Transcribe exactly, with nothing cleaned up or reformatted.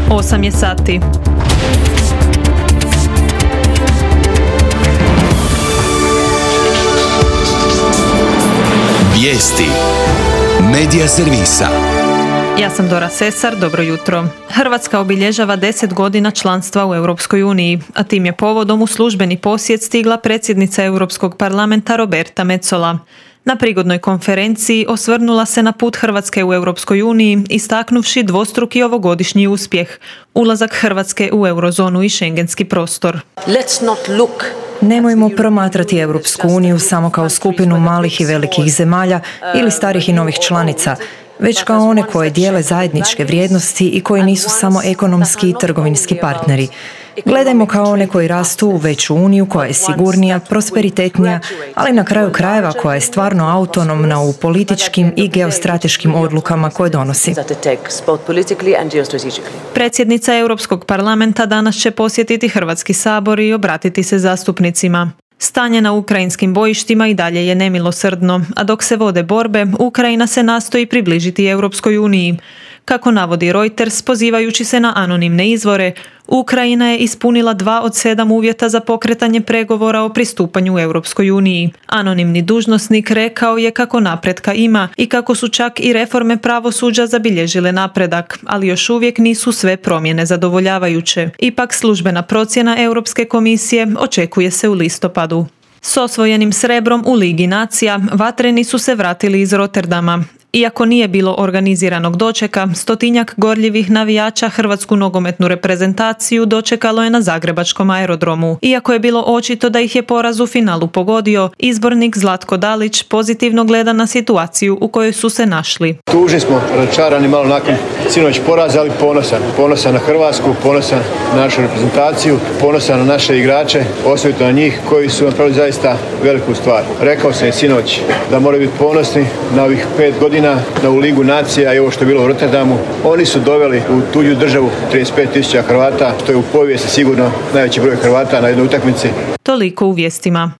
osam je sati. Vijesti Medija servisa. Ja sam Dora Sesar, dobro jutro. Hrvatska obilježava deset godina članstva u Europskoj uniji, a tim je povodom u službeni posjet stigla predsjednica Europskog parlamenta Roberta Metsola. Na prigodnoj konferenciji osvrnula se na put Hrvatske u Europskoj uniji, istaknuvši dvostruki ovogodišnji uspjeh, ulazak Hrvatske u eurozonu i šengenski prostor. Let's not look Nemojmo promatrati Europsku uniju samo kao skupinu malih i velikih zemalja ili starih i novih članica, već kao one koje dijele zajedničke vrijednosti i koji nisu samo ekonomski i trgovinski partneri. Gledajmo kao one koji rastu u veću uniju koja je sigurnija, prosperitetnija, ali na kraju krajeva koja je stvarno autonomna u političkim i geostrateškim odlukama koje donosi. Predsjednica Europskog parlamenta danas će posjetiti Hrvatski sabor i obratiti se zastupnicima. Stanje na ukrajinskim bojištima i dalje je nemilosrdno, a dok se vode borbe, Ukrajina se nastoji približiti Europskoj uniji. Kako navodi Reuters, pozivajući se na anonimne izvore, Ukrajina je ispunila dva od sedam uvjeta za pokretanje pregovora o pristupanju Europskoj uniji. Anonimni dužnosnik rekao je kako napretka ima i kako su čak i reforme pravosuđa zabilježile napredak, ali još uvijek nisu sve promjene zadovoljavajuće. Ipak službena procjena Europske komisije očekuje se u listopadu. S osvojenim srebrom u Ligi nacija, vatreni su se vratili iz Rotterdama. Iako nije bilo organiziranog dočeka, stotinjak gorljivih navijača Hrvatsku nogometnu reprezentaciju dočekalo je na zagrebačkom aerodromu. Iako je bilo očito da ih je poraz u finalu pogodio, izbornik Zlatko Dalić pozitivno gleda na situaciju u kojoj su se našli. Tužni smo, razočarani malo nakon sinoć poraza, ali ponosan. Ponosan na Hrvatsku, ponosan na našu reprezentaciju, ponosan na naše igrače, osobito na njih koji su napravili zaista veliku stvar. Rekao sam i sinoć da moraju biti ponosni na ovih pet godina na u Ligu nacija i ovo što je bilo u Rotterdamu. Oni su doveli u tuđu državu trideset pet tisuća Hrvata, što je u povijesti sigurno najveći broj Hrvata na jednoj utakmici. Toliko u vijestima.